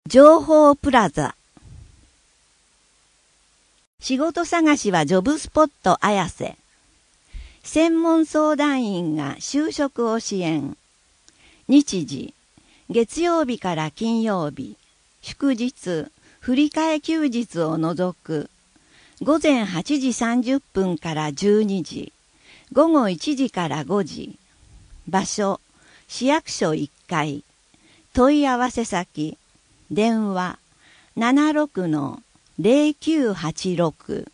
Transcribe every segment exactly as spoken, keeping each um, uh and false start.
情報プラザ。仕事探しはジョブスポット綾瀬。専門相談員が就職を支援。日時、月曜日から金曜日、祝日、振り替え休日を除く。午前はちじさんじゅっぷんからじゅうにじ、午後いちじからごじ。場所、市役所いっかい。問い合わせ先、電話 ななろくのゼロきゅうはちろく。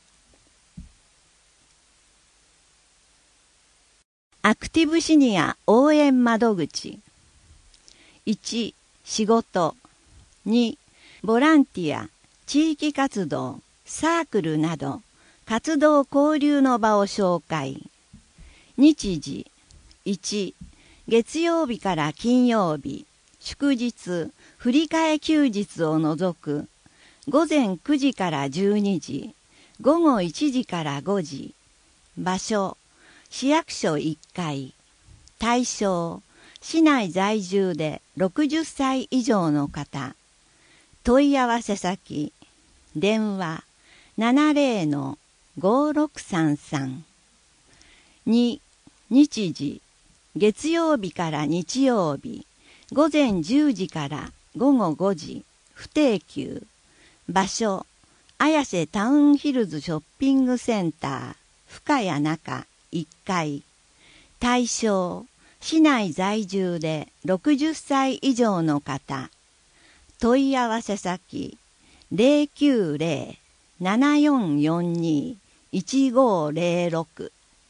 アクティブシニア応援窓口。いち、仕事。に、ボランティア、地域活動、サークルなど活動交流の場を紹介。日時。いち、月曜日から金曜日、祝日、振り替え休日を除く。午前くじからじゅうにじ、午後いちじからごじ。場所、市役所いっかい。対象、市内在住でろくじゅっさい以上の方。問い合わせ先、電話 ななゼロのごろくさんさん。に、日時、月曜日から日曜日、午前じゅうじから午後ごじ、不定休。場所、綾瀬タウンヒルズショッピングセンター、深谷中いっかい。対象、市内在住でろくじゅっさい以上の方。問い合わせ先、ゼロきゅうゼロ ななよんよんに いちごゼロろく。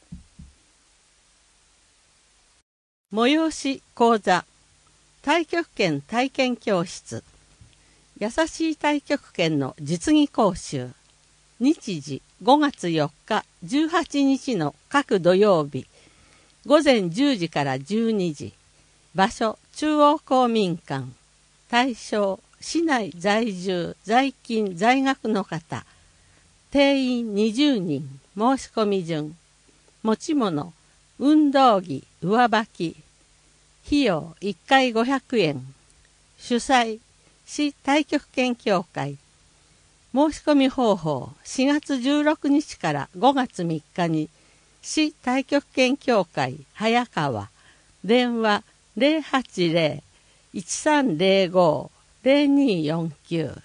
催し講座、太極拳体験教室。優しい太極拳の実技講習。日時ごがつよっかじゅうはちにちの各土曜日。午前じゅうじからじゅうにじ。場所、中央公民館。対象、市内在住、在勤、在学の方。定員にじゅうにん。申し込み順。持ち物、運動着、上履き。費用いっかいごひゃくえん。主催、市太極拳協会。申し込み方法、しがつじゅうろくにちからごがつみっかに、市太極拳協会早川。電話ゼロはちゼロ いちさんゼロご ゼロによんきゅう。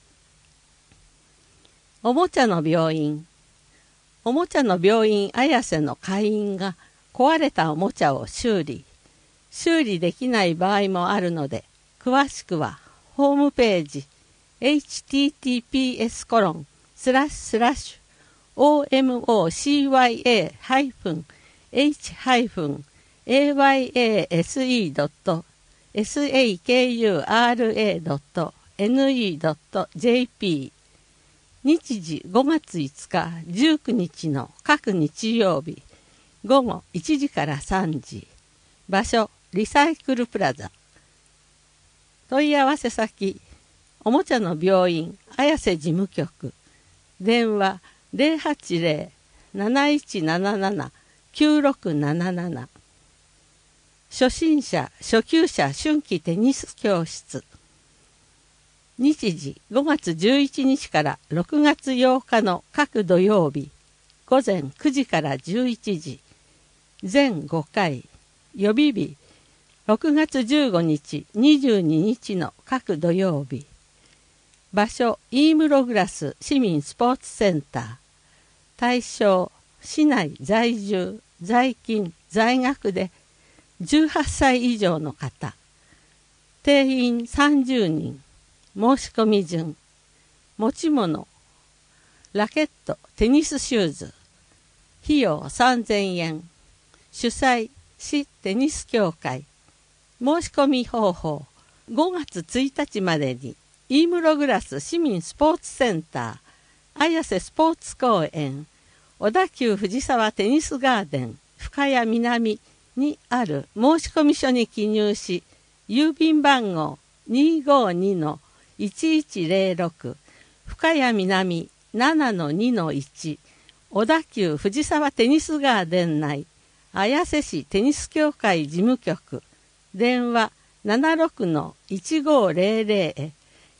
おもちゃの病院。おもちゃの病院綾瀬の会員が壊れたおもちゃを修理。修理できない場合もあるので、詳しくはホームページ エイチティーティーピーエスコロンスラッシュスラッシュオーエムオーシーワイエーハイフンエイチハイフンエーワイエーエスイードットエスエーケーユーアールエードットエヌイードットジェーピー。日時ごがついつかじゅうくにちの各日曜日。午後いちじからさんじ。場所、リサイクルプラザ。問い合わせ先、おもちゃの病院綾瀬事務局。電話ゼロはちゼロ なないちなななな きゅうろくなななな。初心者初級者春季テニス教室。日時ごがつじゅういちにちからろくがつようかの各土曜日。午前くじからじゅういちじ。全ごかい。予備日ろくがつじゅうごにち、にじゅうににちの各土曜日。場所、イームログラス市民スポーツセンター。対象、市内在住、在勤、在学でじゅうはっさい以上の方。定員さんじゅうにん。申し込み順。持ち物、ラケット、テニスシューズ。費用さんぜんえん。主催、市テニス協会。申し込み方法、ごがつついたちまでにイームログラス市民スポーツセンター、綾瀬スポーツ公園、小田急藤沢テニスガーデン深谷南にある申し込み書に記入し、郵便番号 にーごーにのいちいちゼロろく 深谷南 ななのにのいち、小田急藤沢テニスガーデン内綾瀬市テニス協会事務局。電話 ななろくのいちごーゼロゼロ へ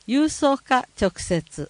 郵送か直接。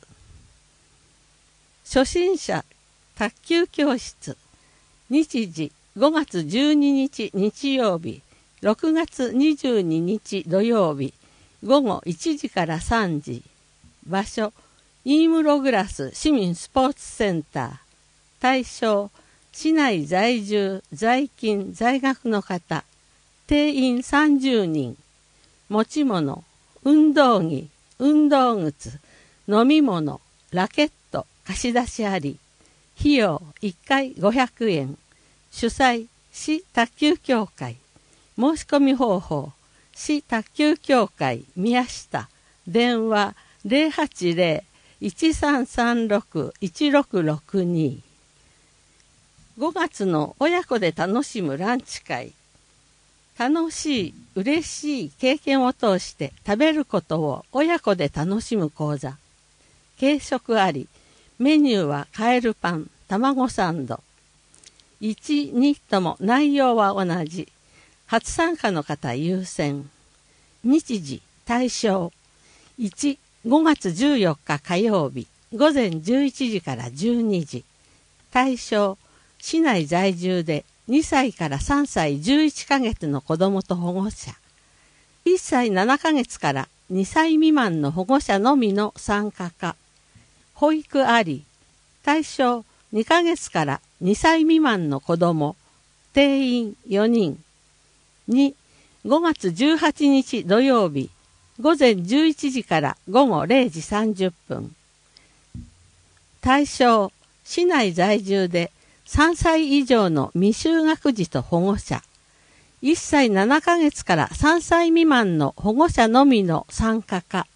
初心者卓球教室。日時ごがつじゅうににち日曜日、ろくがつにじゅうににち土曜日、ごごいちじからさんじ。場所、イームログラス市民スポーツセンター。対象、市内在住、在勤、在学の方。定員さんじゅうにん。持ち物、運動着、運動靴、飲み物、ラケット、貸し出しあり。費用いっかいごひゃくえん。主催、市卓球協会。申し込み方法、市卓球協会宮下。電話ゼロはちゼロ いちさんさんろく いちろくろくに。ごがつの親子で楽しむランチ会。楽しい、嬉しい経験を通して食べることを親子で楽しむ講座。軽食あり。メニューはカエルパン、卵サンド。いち、にとも内容は同じ。初参加の方優先。日時、対象。いち、ごがつじゅうよっか火曜日、ごぜんじゅういちじからじゅうにじ。対象、市内在住でにさいからさんさいじゅういっかげつの子どもと保護者。いっさいななかげつからにさい未満の保護者のみの参加か。保育あり。対象、にかげつからにさい未満の子ども。定員よにん。に、ごがつじゅうはちにち土曜日、ごぜんじゅういちじからごごれいじさんじゅっぷん。対象、市内在住でさんさい以上の未就学児と保護者。いっさいななかげつからさんさい未満の保護者のみの参加か。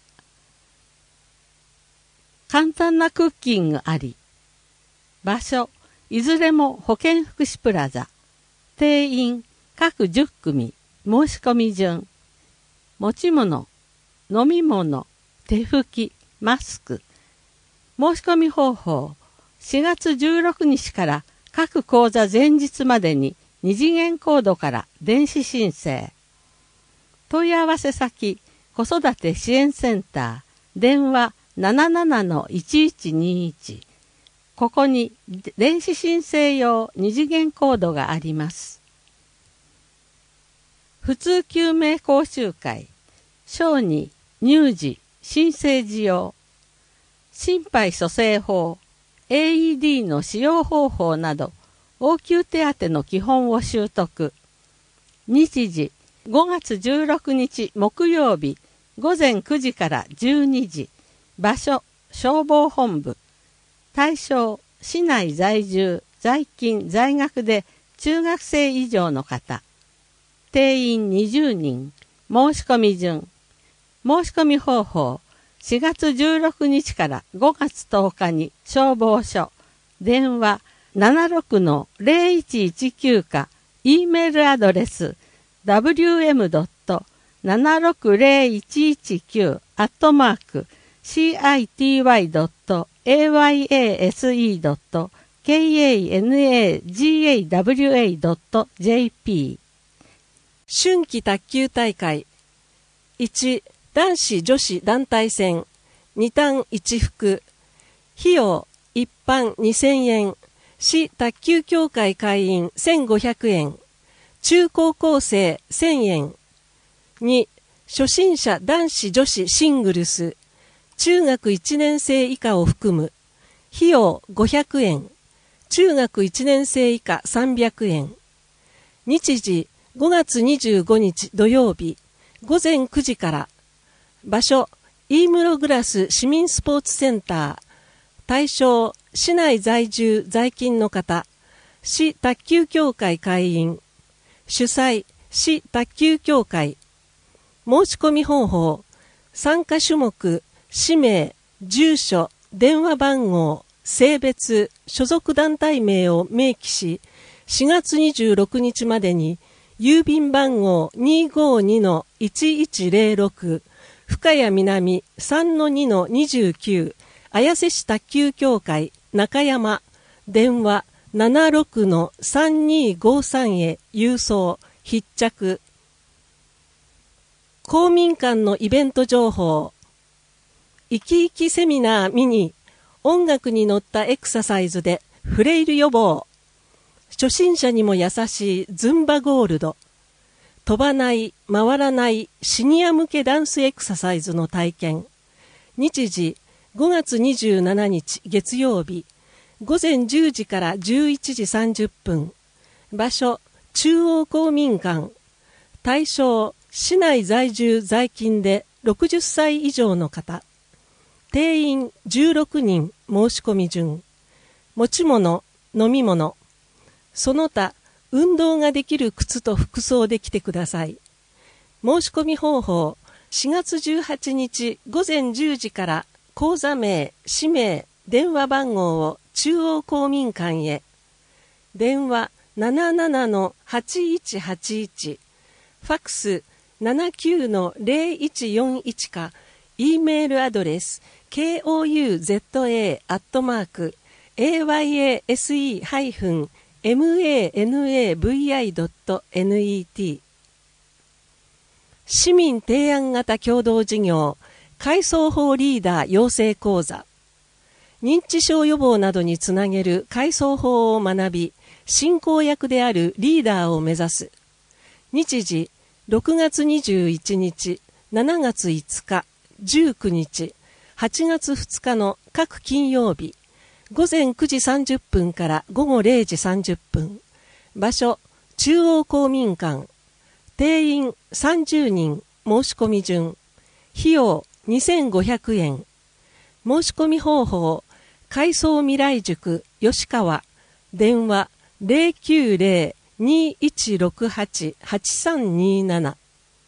簡単なクッキングあり。場所、いずれも保健福祉プラザ。定員、各じゅっくみ。申し込み順。持ち物、飲み物、手拭き、マスク。申し込み方法、しがつじゅうろくにちから各講座前日までに二次元コードから電子申請。問い合わせ先、子育て支援センター、電話 ななななのいちいちにいち。ここに電子申請用二次元コードがあります。普通救命講習会、小児、乳児、新生児用、心肺蘇生法、エーイーディー の使用方法など、応急手当の基本を習得。日時、ごがつじゅうろくにち木曜日、ごぜんくじからじゅうにじ。場所、消防本部。対象、市内在住、在勤、在学で中学生以上の方。定員にじゅうにん。申し込み順。申し込み方法。しがつじゅうろくにちからごがつとおかに消防署。電話 ななろくのゼロいちいちきゅう か、E メールアドレス ダブリューエムドットななろくゼロいちいちきゅう アットマーク シーアイティーワイドットエーワイエーエスイードットケーエーエヌエージーエーダブリューエードットジェーピー。 春季卓球大会。いち、男子女子団体戦。に単いち服。費用一般にせんえん。市卓球協会会員せんごひゃくえん。中高校生せんえん。に、初心者男子女子シングルス。中学いちねんせい以下を含む。費用ごひゃくえん。中学いちねんせい以下さんびゃくえん。日時ごがつにじゅうごにち土曜日、ごぜんくじから。場所、イームログラス市民スポーツセンター。対象、市内在住在勤の方。市卓球協会会員。主催、市卓球協会。申し込み方法、参加種目、氏名、住所、電話番号、性別、所属団体名を明記し、しがつにじゅうろくにちまでに、郵便番号 にーごーにのいちいちゼロろく、深谷南 さんのにのにじゅうきゅう、綾瀬市卓球協会中山、電話 ななろくのさんにーごーさん へ郵送、必着。公民館のイベント情報。 生き生きセミナーミニ音楽に乗ったエクササイズでフレイル予防。初心者にも優しいズンバゴールド。飛ばない、回らないシニア向けダンスエクササイズの体験。日時ごがつにじゅうしちにち月曜日、ごぜんじゅうじからじゅういちじさんじゅっぷん。場所、中央公民館。対象、市内在住在勤でろくじゅっさい以上の方。定員じゅうろくにん申し込み順。持ち物、飲み物。その他、運動ができる靴と服装で来てください。申し込み方法、しがつじゅうはちにちごぜんじゅうじから口座名、氏名、電話番号を中央公民館へ。電話 ななななのはちいちはちいち、ファックス ななきゅうのぜろいちよんいち か、E メールアドレス ケーオーユーゼットエー アットマーク エーワイエーエスイー ハイフン マナドットネット 市民提案型共同事業改装法リーダー養成講座。認知症予防などにつなげる改装法を学び、進行役であるリーダーを目指す。日時ろくがつにじゅういちにち、しちがついつか、じゅうくにち、はちがつふつかの各金曜日、ごぜんくじさんじゅっぷんからごごれいじさんじゅっぷん。場所、中央公民館。定員さんじゅうにん申し込み順。費用にせんごひゃくえん。申し込み方法、改装未来塾吉川。電話ゼロきゅうゼロ にいちろくはち はちさんになな。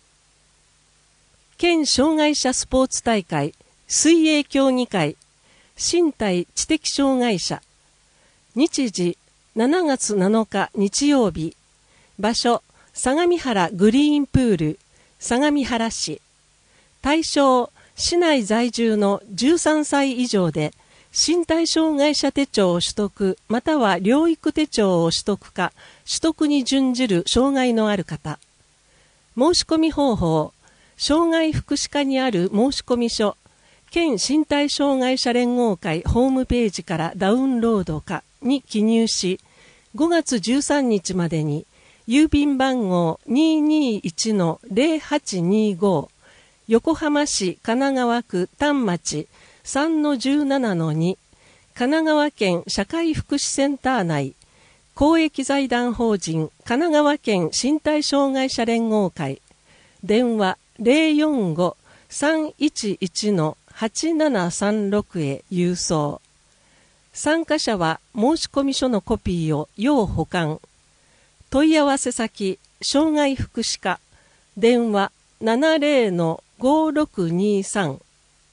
県障害者スポーツ大会水泳協議会身体知的障害者。日時しちがつなのか日曜日。場所相模原グリーンプール相模原市。対象市内在住のじゅうさんさい以上で身体障害者手帳を取得または療育手帳を取得か取得に準じる障害のある方。申し込み方法、障害福祉課にある申込書、県身体障害者連合会ホームページからダウンロードかに記入し、ごがつじゅうさんにちまでに郵便番号 にーにーいちのゼロはちにーご、横浜市神奈川区丹町 さんのじゅうななのに、神奈川県社会福祉センター内、公益財団法人神奈川県身体障害者連合会、電話ゼロよんご さんいちいちのはちななさんろくへ郵送。参加者は申込書のコピーを要保管。問い合わせ先、障害福祉課、電話 ななゼロのごろくにさん。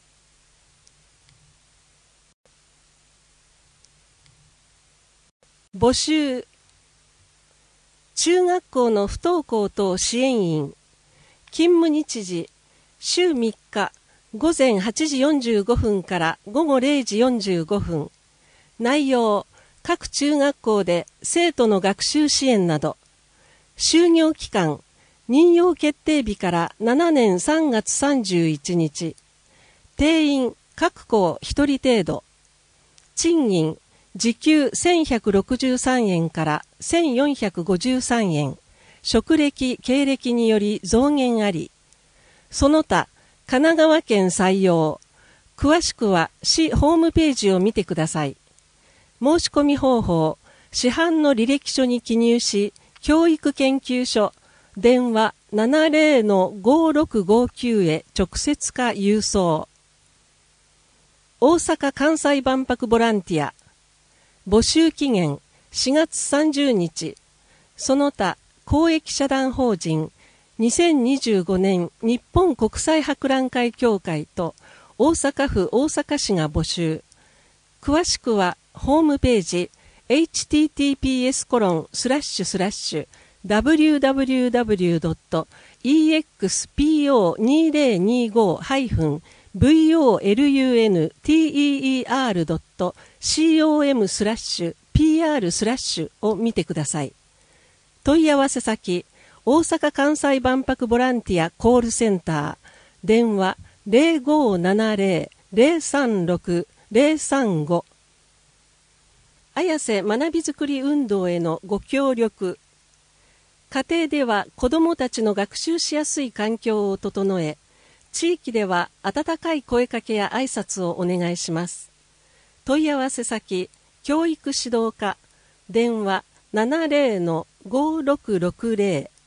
募集。中学校の不登校等支援員。勤務日時、週みっか、ごぜんはちじよんじゅうごふんからごごれいじよんじゅうごふん。内容、各中学校で生徒の学習支援など。就業期間、任用決定日からしちねんさんがつさんじゅういちにち。定員、各校ひとり程度。賃金、時給せんひゃくろくじゅうさんえんからせんよんひゃくごじゅうさんえん。職歴、経歴により増減あり。その他、神奈川県採用。詳しくは市ホームページを見てください。申し込み方法、市販の履歴書に記入し、教育研究所、電話 ななゼロのごろくごきゅう へ直接か郵送。大阪・関西万博ボランティア。募集期限しがつさんじゅうにち。その他、公益社団法人にせんにじゅうごねん日本国際博覧会協会と大阪府大阪市が募集。詳しくはホームページ エイチティーティーピーエスコロンスラッシュスラッシュダブリューダブリューダブリュードットイーエックスピーオーにせんにじゅうご ハイフン ブイオーエルユーエヌティーイーイーアール ドット コム スラッシュ ピーアール スラッシュを見てください。問い合わせ先、大阪・関西万博ボランティアコールセンター、電話 ゼロごーななゼロゼロさんろく ゼロさんご。綾瀬学びづくり運動へのご協力。家庭では子どもたちの学習しやすい環境を整え、地域では温かい声かけや挨拶をお願いします。問い合わせ先、教育指導課、電話 ななゼロのごろくろくゼロ